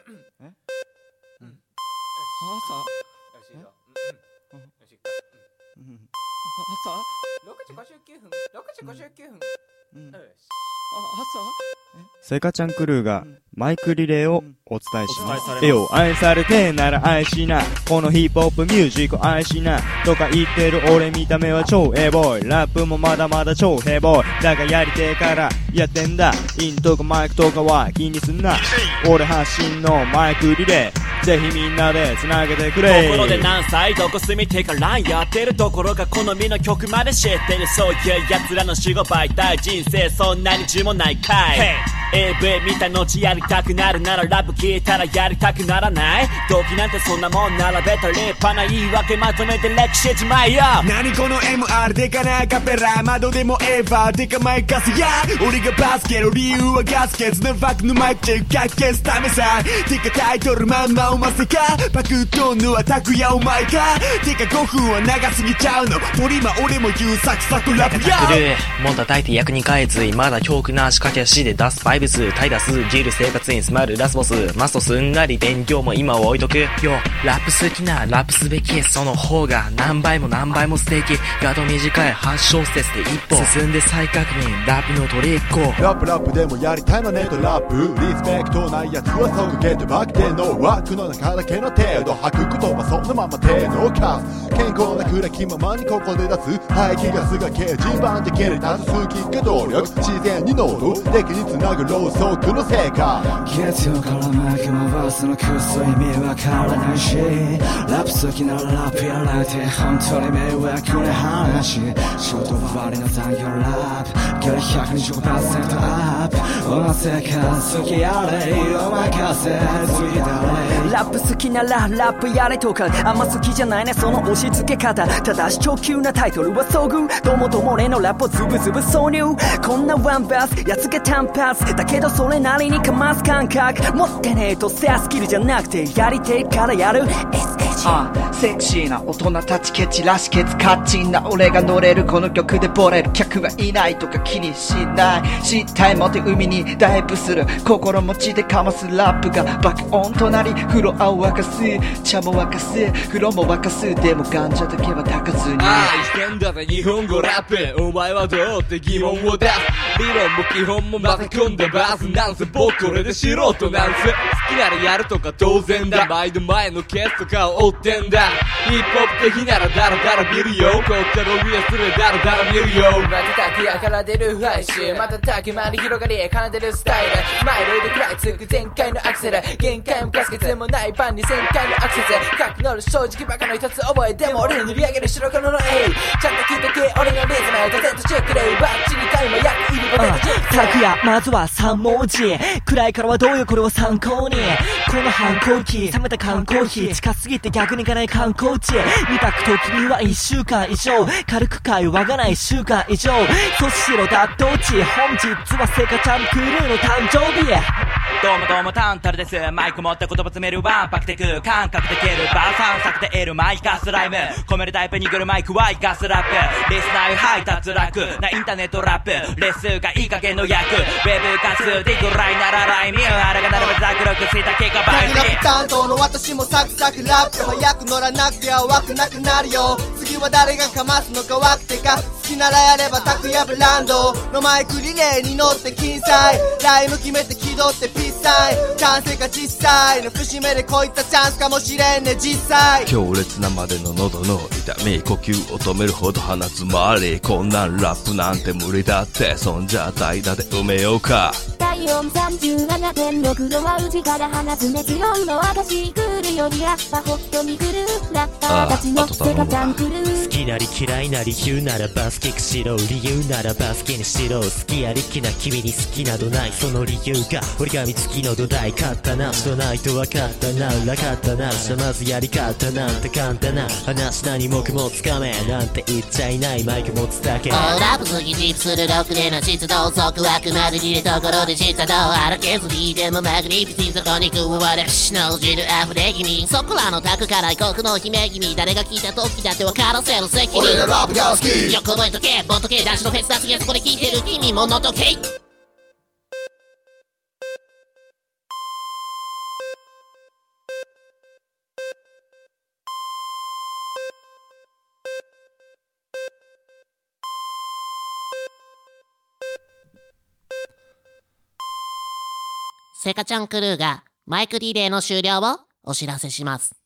セカちゃんクルーがマイクリレーをお伝えします。よ、愛されてなら愛しな、このヒップホップミュージック愛しなとか言ってる俺、見た目は超エボーイ、ラップもまだまだ超ヘボーイ、だがやりてえからやってんだ。インとかマイクとかは気にすんな、俺発信のマイクリレー、ぜひみんなで繋げてくれ。 ところで何歳どこ住みてからやってるところが好みの曲まで知ってる、そういう奴らの死後媒体、人生そんなに重もないかい、AV 見た後やりたくなるならラップ聞いたらやりたくならない、動機なんてそんなもん並べた立派な言い訳まとめて歴史じまいよ。 何この MR でかないカペラ、窓でもエヴァーでかマイカスや、俺がバスケの理由はガスケツのファックのマイクチェックかけすためさ、てかタイトルまんまおませか、パクっとんのは拓也お前か、てか5分は長すぎちゃうの、鳥間俺も言うサクサクラップやもん叩いて役に返す、まだ教訓な仕掛け足で出すバイブス、タイダスジル生活に詰まるラスボス、マストすんなり勉強も今は置いとくよ。ラップ好きなラップすべき、その方が何倍も何倍も素敵、ガード短い8小節で一歩進んで再確認、ラップのトリックをラップでもやりたいのねとラップ、リスペクトないやつは即ゲットバックでの枠の中だけの程度、吐く言葉そのまま程度かす、健康な暗きままにここで出す排気ガスが掲示板で蹴れた数奇が動力、自然に乗る敵につなぐローソクの成果、 月曜から巻き回すのクソ意味わからないし、ラップ好きならラップやられて本当に迷惑な話、仕事終わりの残業ラップギャラ 125% アップ、おませか好きやれお任せ次だれ、 ラップ好きならラップやれとかあんま好きじゃないねその押し付け方、ただし長級なタイトルは遭遇、どうもども俺のラップをズブズブ挿入、こんなワンバースやつが単発だけどそれなりにかます感覚持ってねえとせスキルじゃなくてやりてえからやる SH、 セクシーな大人たちケチらしケツカッチンな俺が乗れるこの曲でボレる客はいないとか気にしない、失態持って海にダイブする心持ちでかますラップが爆音となり、フロアを沸かす茶も沸かす風呂も沸かす、でもガンジャだけは炊かずに愛してんだぜ日本語ラップ、お前はどうって疑問を出す、理論も基本も混ぜ込んだバース、なんせ僕これで素人なんす、好きならやるとか当然だ、毎度前のケツとかを追ってんだ、ヒップホップ的ならダラダラ見るよ、こっちの上するダラダラ見るよ、 また拓也から出る配信、また竹まで広がり奏でるスタイル、マイルで食らいつく前回のアクセル、限界もガスケツもないパンに1000回のアクセス、かく乗る正直バカの一つ覚え、でも俺に塗り上げる白黒の A、 ちゃんと聞いとけ俺のリズム、ドゼンとチェックでバッチリタイム役入りポテトチップス、 拓也まずは3文字、暗いからはどうよこれを参考に、この反抗期冷めた缶コーヒー、近すぎて逆に行かない観光地、2泊時には1週間以上、軽く会話がない1週間以上、そしろだどっち、本日はセカちゃんクルーの誕生日、 どうもどうもタンタルです、マイク持って言葉詰めるワンパクテク感覚で蹴るバーサン作で得るマイカスライム、込めるタイプにぐるマイクはイカスラップ、リスナー配達楽なインターネットラップ、レッスンがいい加減の役、ウェブ化数でぐらいならライミュー、あれがなるべくザクロクした結果バイミラップ担当の私もサクサクラップ、早く乗らなくてはわくなくなるよ、次は誰がかますのかわくてか、好きならやれば拓也ブランドのマイクリレーに乗って金彩、ライム決めて気取ってピースサイン、チャンスが小さいの節目でこいったチャンスかもしれんね実際、 強烈なまでの喉の痛み、呼吸を止めるほど放つ周り、こんなんラップなんて無理だって、そんじゃ代打で埋めようか、 体温 37.6 度は内から放つ熱量の私来るよりやっぱホットに来るラッパーたちのセカちゃん来る、 好きなり嫌いな理由ならバスキックしろ、理由ならバスケにしろ、好きありきな君に好きなどない、その理由が折り紙付きの土台、勝ったなしとないと分かったな、なかったなしまずやり方なんて簡単な話、何ももつかめなんて言っちゃいない、マイク持つだけ、 ラップ好きジップするロックでの湿度、即枠まで入れところでしたと歩けずにでもマグニフィティそこに加われ脳汁溢れ気味、そこらの宅から異国の姫君、誰が聞いた時だって分からせる責任、俺がラップが好き、よく覚えとけボット系男子のフェスだ次はそこで聞いてる君ものとけ。 セカちゃんクルーがマイクリレーの終了をお知らせします。